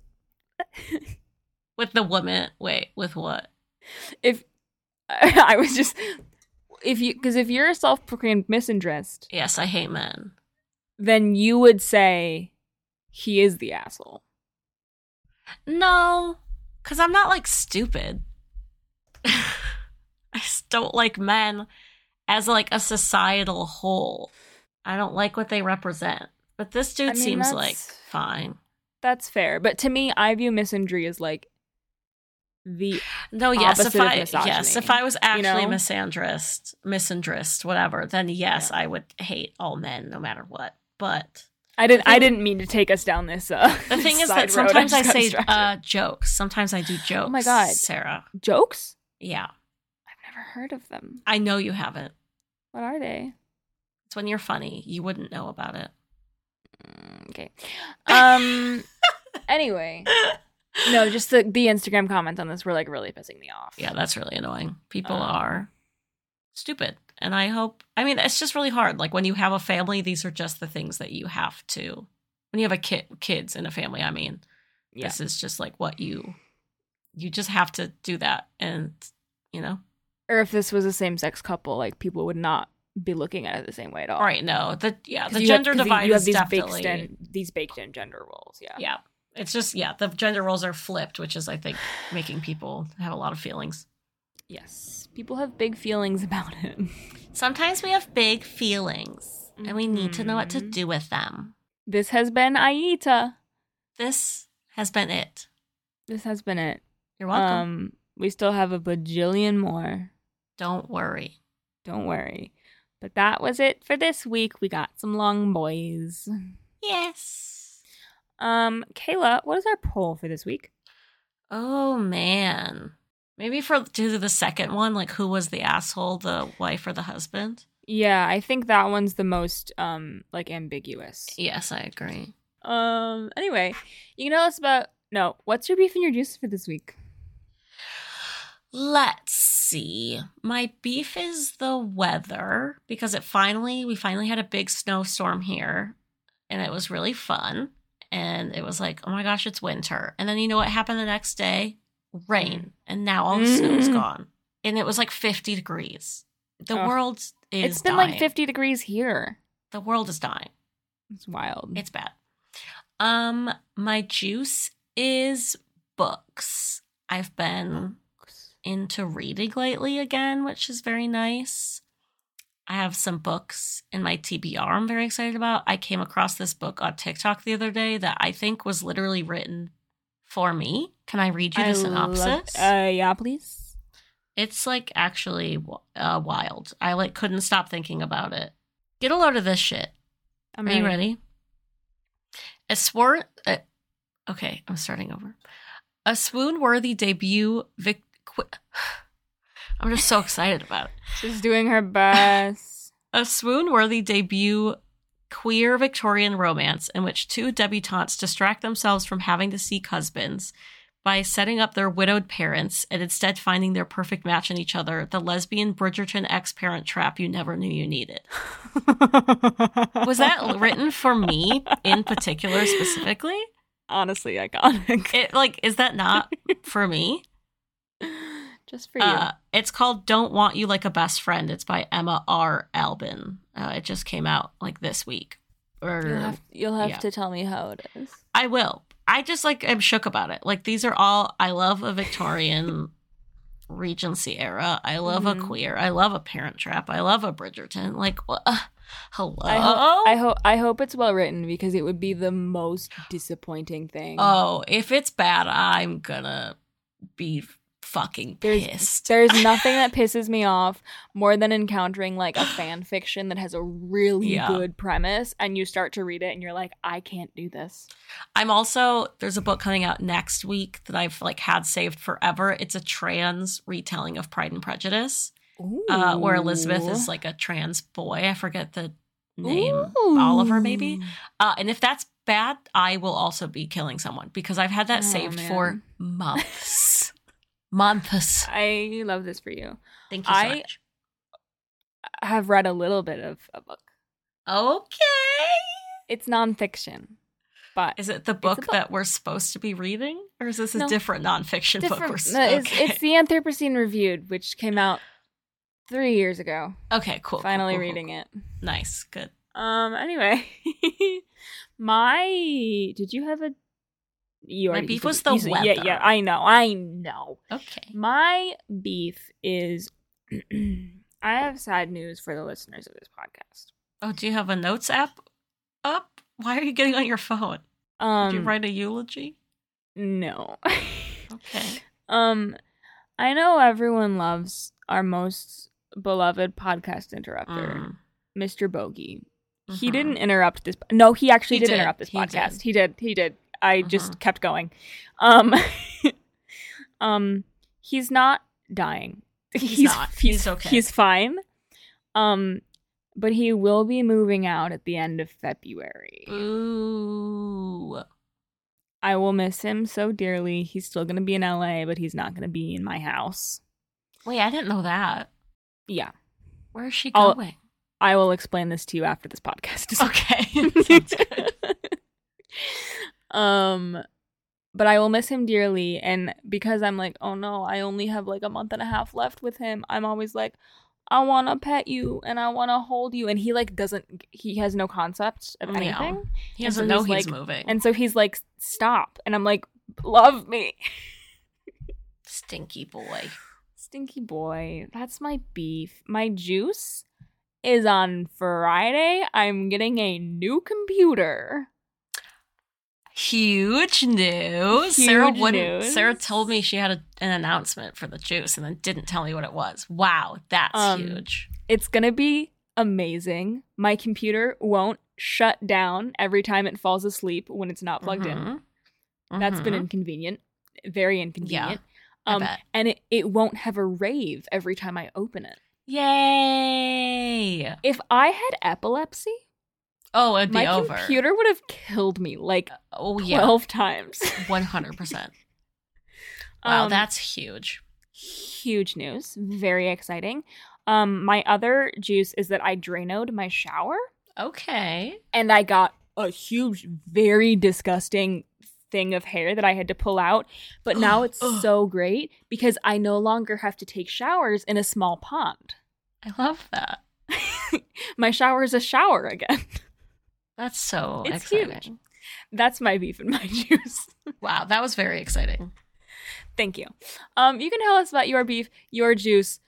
With the woman? Wait, with what? If I was just if you because if you're a self-proclaimed misandrist, yes, I hate men. Then you would say he is the asshole. No, because I'm not like stupid. I just don't like men as like a societal whole. I don't like what they represent. But this dude I mean, seems like fine. That's fair. But to me, I view misandry as like the no, yes, if I of yes, if I was actually you know? misandrist, misandrist, whatever, then yes, yeah. I would hate all men no matter what. But I didn't. Thing, I didn't mean to take us down this. Uh, the thing is that sometimes I, I say uh, jokes. Sometimes I do jokes. Oh my god, Sarah! Jokes? Yeah, I've never heard of them. I know you haven't. What are they? It's when you're funny. You wouldn't know about it. Okay. Um. Anyway, no, just the the Instagram comments on this were like really pissing me off. Yeah, that's really annoying. People um, are stupid, and I hope. I mean, it's just really hard. Like when you have a family, these are just the things that you have to. When you have a kid, kids in a family, I mean, yeah. This is just like what you. You just have to do that, and you know. Or if this was a same-sex couple, like people would not be looking at it the same way at all. Right, no. The yeah, the gender have, divide you have is these definitely baked in, these baked in gender roles, yeah. Yeah. It's just yeah, the gender roles are flipped, which is I think making people have a lot of feelings. Yes. People have big feelings about it. Sometimes we have big feelings mm-hmm. and we need to know what to do with them. This has been Aita. This has been it. This has been it. You're welcome. Um, we still have a bajillion more. Don't worry. Don't worry. But that was it for this week. We got some long boys. Yes. Um, Kayla, what is our poll for this week? Oh, man. Maybe for do the second one, like who was the asshole, the wife or the husband? Yeah, I think that one's the most, um, like, ambiguous. Yes, I agree. Um, anyway, you can tell us about, no, what's your beef and your juice for this week? Let's see. My beef is the weather because it finally, we finally had a big snowstorm here and it was really fun. And it was like, oh my gosh, it's winter. And then you know what happened the next day? Rain. And now all the snow's gone. And it was like fifty degrees. The oh, world is It's been dying. like fifty degrees here. The world is dying. It's wild. It's bad. Um, my juice is books. I've been into reading lately again, which is very nice. I have some books in my T B R I'm very excited about. I came across this book on TikTok the other day that I think was literally written for me. Can I read you the I synopsis? Love, uh, yeah, please. It's like actually uh, wild. I like couldn't stop thinking about it. Get a load of this shit. I'm Are ready. you ready? A swoon. Uh, okay, I'm starting over. A swoon-worthy debut. Vic- qu- I'm just so excited about it. She's doing her best. A swoon-worthy debut queer Victorian romance in which two debutantes distract themselves from having to seek husbands by setting up their widowed parents and instead finding their perfect match in each other, the lesbian Bridgerton ex-parent trap you never knew you needed. Was that written for me in particular specifically? Honestly, iconic. It like is that not for me? Just for you. Uh, it's called Don't Want You Like a Best Friend. It's by Emma R. Albin. Uh, it just came out like this week. Or you'll have, you'll have yeah. to tell me how it is. I will. I just like I'm shook about it. Like these are all I love a Victorian Regency era. I love mm-hmm. a queer. I love a Parent Trap. I love a Bridgerton. Like what? Uh, hello. I, ho- I hope I hope it's well written because it would be the most disappointing thing. Oh, if it's bad, I'm gonna be fucking pissed. There's, there's nothing that pisses me off more than encountering like a fan fiction that has a really yeah. good premise and you start to read it and you're like, I can't do this. I'm also, there's a book coming out next week that I've like had saved forever. It's a trans retelling of Pride and Prejudice, uh, where Elizabeth is like a trans boy. I forget the name. Ooh. Oliver, maybe. Uh, and if that's bad, I will also be killing someone because I've had that oh, saved man. for months. Months. I love this for you. Thank you so I much. have read a little bit of a book. Okay. It's nonfiction. But is it the book, book that we're supposed to be reading? Or is this a no. different nonfiction different, book? We're, no, it's, okay. it's the Anthropocene Reviewed, which came out three years ago. Okay, cool. Finally cool, cool, reading cool. it. Nice. Good. Um. Anyway. My... Did you have a... You My beef was the you, weather. Yeah, yeah, I know, I know. Okay. My beef is... I have sad news for the listeners of this podcast. Oh, do you have a notes app up? Why are you getting on your phone? Um, Did you write a eulogy? No. Okay. Um, I know everyone loves our most beloved podcast interrupter, mm. Mister Bogey. Mm-hmm. He didn't interrupt this. No, he actually he did, did interrupt this he podcast. Did. He did. He did. I mm-hmm. just kept going. Um, um, he's not dying. He's, he's not. He's, he's okay. He's fine. Um, but he will be moving out at the end of February. Ooh. I will miss him so dearly. He's still going to be in L A, but he's not going to be in my house. Wait, I didn't know that. Yeah. Where is she going? I'll, I will explain this to you after this podcast is okay. Sounds good. Um, but I will miss him dearly, and because I'm like, oh no, I only have like a month and a half left with him, I'm always like, I want to pet you and I want to hold you, and he like doesn't, he has no concept of anything. No. He doesn't so know he's, he's like, moving, and so he's like, stop, and I'm like, love me. Stinky boy. Stinky boy. That's my beef. My juice is on Friday. I'm getting a new computer. Huge news. Huge Sarah wouldn't. News. Sarah told me she had a, an announcement for the juice and then didn't tell me what it was. Wow, that's um, huge. It's gonna be amazing. My computer won't shut down every time it falls asleep when it's not plugged mm-hmm. in. That's mm-hmm. been inconvenient. Very inconvenient. Yeah, um, I bet. And it, it won't have a rave every time I open it. Yay! If I had epilepsy, oh, it'd be my over. My computer would have killed me like oh, yeah. twelve times. one hundred percent. Wow, um, that's huge. Huge news. Very exciting. Um, my other juice is that I Dranoed my shower. Okay. And I got a huge, very disgusting thing of hair that I had to pull out. But now it's so great because I no longer have to take showers in a small pond. I love that. My shower is a shower again. That's so it's exciting. Huge. That's my beef and my juice. Wow, that was very exciting. Thank you. Um, you can tell us about your beef, your juice,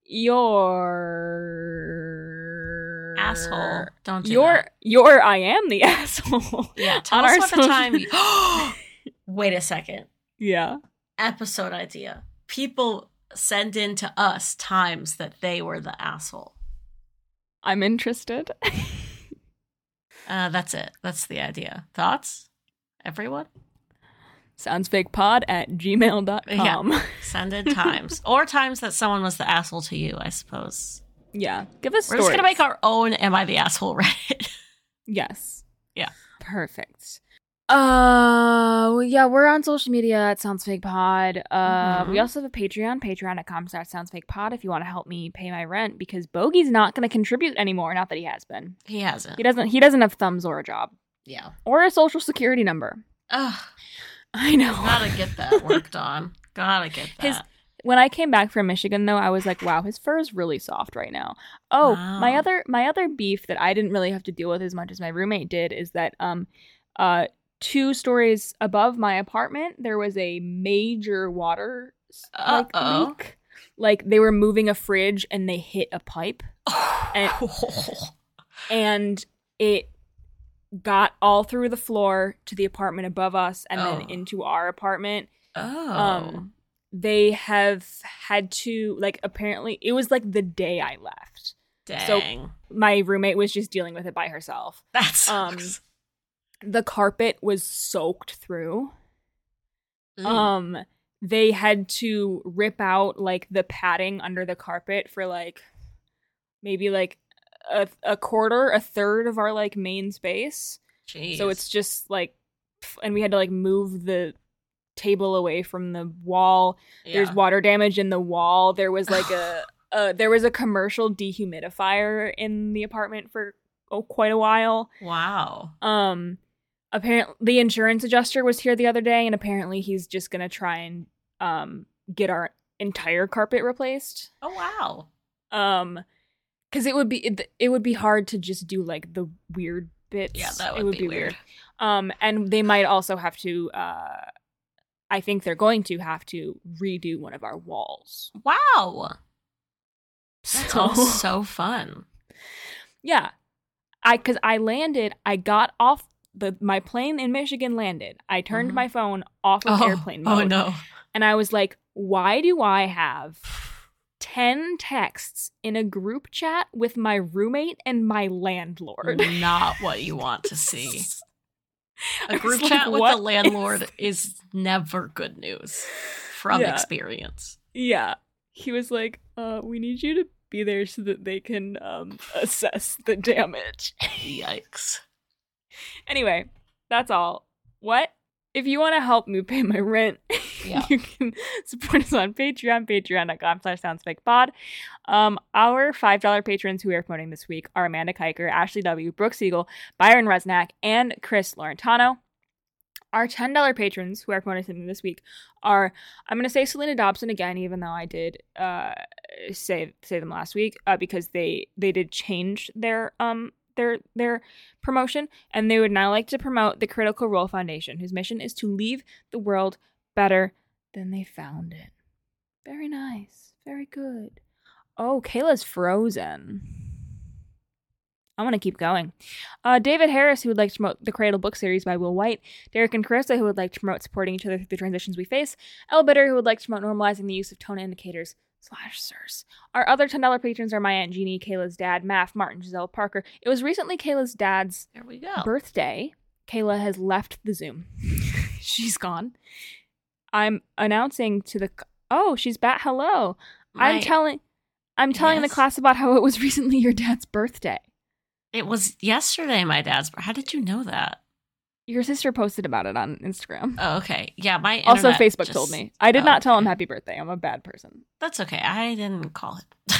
your asshole. Don't do your that. your I am the asshole. Yeah, tell On us our about the social- time. You- Wait a second. Yeah. Episode idea. People send in to us times that they were the asshole. I'm interested. Uh, that's it. That's the idea. Thoughts? Everyone? Soundsfakepod at gmail dot com. Yeah. Send in times. Or times that someone was the asshole to you, I suppose. Yeah. Give us We're stories. just going to make our own Am I the Asshole Reddit. Yes. Yeah. Perfect. Uh, well, yeah, we're on social media at SoundsFakePod. Uh, Mhm. we also have a Patreon, patreon dot com slash SoundsFakePod if you want to help me pay my rent because Bogey's not going to contribute anymore. Not that he has been. He hasn't. He doesn't. He doesn't have thumbs or a job Yeah. or a social security number. Ugh. I know. Gotta get that worked on. Gotta get that. His when I came back from Michigan though, I was like, wow, his fur is really soft right now. Oh, Wow. my other my other beef that I didn't really have to deal with as much as my roommate did is that um uh two stories above my apartment there was a major water like Uh-oh. leak. Like they were moving a fridge and they hit a pipe and, and it got all through the floor to the apartment above us and Oh. then into our apartment. oh. Um, they have had to, like, apparently, it was like the day I left. Dang. My roommate was just dealing with it by herself. that sucks. Um, the carpet was soaked through. Mm. Um, they had to rip out, like, the padding under the carpet for, like, maybe, like, a, a quarter, a third of our, like, main space. Jeez. So it's just, like, and we had to, like, move the table away from the wall. Yeah. There's water damage in the wall. There was like a, uh, there was a commercial dehumidifier in the apartment for oh, quite a while. Wow. Um, apparently the insurance adjuster was here the other day, and apparently he's just gonna try and um get our entire carpet replaced. Oh wow. Um, because it would be it, it would be hard to just do like the weird bits. Yeah, that would, it would be, be weird. weird. Um, and they might also have to. Uh, I think they're going to have to redo one of our walls. Wow. That So, sounds so fun. yeah, I because I landed, I got off the my plane in Michigan landed. I turned Mhm. my phone off of airplane mode. Oh no. And I was like, why do I have ten texts in a group chat with my roommate and my landlord? Not what you want to see. I A was group like, chat with what the landlord is never good news from Yeah. experience. Yeah. He was like, uh, we need you to be there so that they can um, assess the damage. Yikes. Anyway, that's all. What? If you want to help me pay my rent, Yeah. you can support us on Patreon, patreon dot com slash soundsfakepod. Um, our five dollar patrons who we are promoting this week are Amanda Kiker, Ashley W., Brooke Siegel, Byron Resnack, and Chris Laurentano. Our ten dollar patrons who are promoting something this week are, I'm going to say Selena Dobson again, even though I did uh, say say them last week, uh, because they they did change their um their their promotion, and they would now like to promote the Critical Role Foundation, whose mission is to leave the world better than they found it. Very nice. Very good. Oh, Kayla's frozen. I want to keep going. Uh, David Harris, who would like to promote the Cradle book series by Will White. Derek and Carissa, who would like to promote supporting each other through the transitions we face. Elle Bitter, who would like to promote normalizing the use of tone indicators slash S I R S. Our other ten dollar patrons are my Aunt Jeannie, Kayla's dad, Math, Martin, Giselle Parker. It was recently Kayla's dad's There we go. birthday. Kayla has left the Zoom. She's gone. I'm announcing to the... Oh, she's back. Hello. I'm My- telling... I'm telling the Yes? class about how it was recently your dad's birthday. It was yesterday, my dad's. How did you know that? Your sister posted about it on Instagram. Oh, okay. Yeah, my Also, internet Facebook just- told me. I did Oh, not tell him okay. happy birthday. I'm a bad person. That's okay. I didn't call it.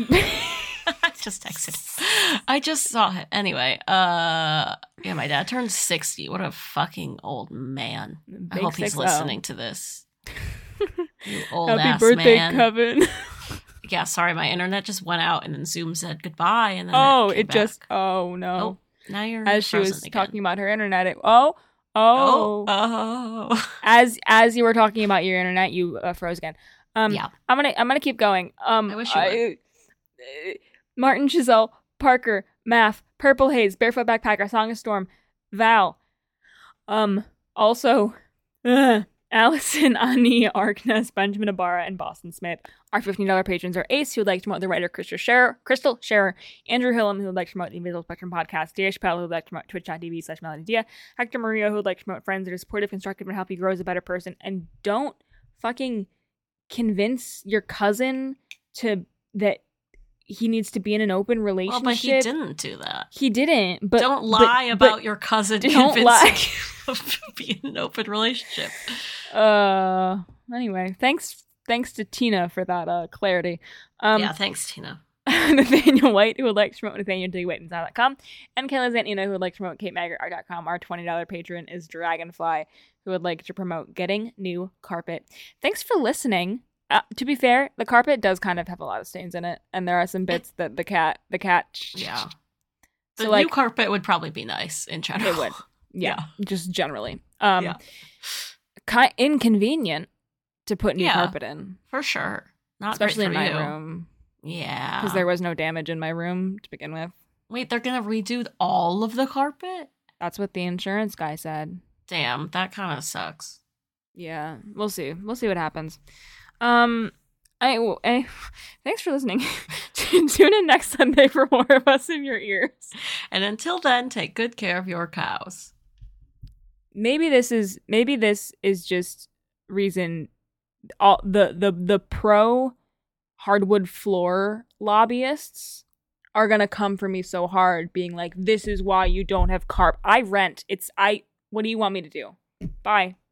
I just texted. I just saw it. Anyway, uh yeah, my dad turned sixty. What a fucking old man. I Big hope he's six oh. listening to this. You old Happy ass birthday, man. Coven. Yeah, sorry, my internet just went out and then Zoom said goodbye and then Oh, it, it came just... back. Oh, no. Oh, now you're As she was frozen again. talking about her internet, it... Oh, Oh. Oh. oh. As as you were talking about your internet, you uh, froze again. Um, Yeah. I'm gonna I'm gonna keep going. Um, I wish you would. uh, Martin Giselle, Parker, Math, Purple Haze, Barefoot Backpacker, Song of Storm, Val. Um, also, uh, Allison, Ani, Arkness, Benjamin Ibarra, and Boston Smith. Our fifteen dollars patrons are Ace, who would like to promote the writer Crystal Scherer, Crystal Scherer, Andrew Hillam, who would like to promote the Invisible Spectrum podcast, Dash Pell, who would like to promote twitch.tv slash melodydia, Hector Maria, who would like to promote friends that are supportive, constructive, and help you grow as a better person. And don't fucking convince your cousin to that he needs to be in an open relationship. Well, but he didn't do that. He didn't. But don't lie but, about but your cousin don't convincing lie. you to be in an open relationship. Uh. Anyway, thanks. Thanks to Tina for that uh clarity. Um, yeah, thanks, Tina. Nathaniel White, who would like to promote Nathaniel D. White dot com, and Kayla Zantina, who would like to promote Kate Maggart Art dot com. Our twenty dollars patron is Dragonfly, who would like to promote Getting New Carpet. Thanks for listening. Uh, to be fair, the carpet does kind of have a lot of stains in it, and there are some bits that the cat, the cat, yeah. The so, new like, carpet would probably be nice in general. It would, yeah, yeah. just generally. Um, yeah. Ki- inconvenient to put new yeah, carpet in, for sure. Not especially in great for my you. room. Yeah, because there was no damage in my room to begin with. Wait, they're gonna redo all of the carpet? That's what the insurance guy said. Damn, that kind of sucks. Yeah, we'll see. We'll see what happens. Um, I, I thanks for listening. Tune in next Sunday for more of us in your ears. And until then, take good care of your cows. Maybe this is maybe this is just reason all the the the pro hardwood floor lobbyists are gonna come for me so hard, being like, "This is why you don't have carp. I rent. It's I. What do you want me to do? Bye."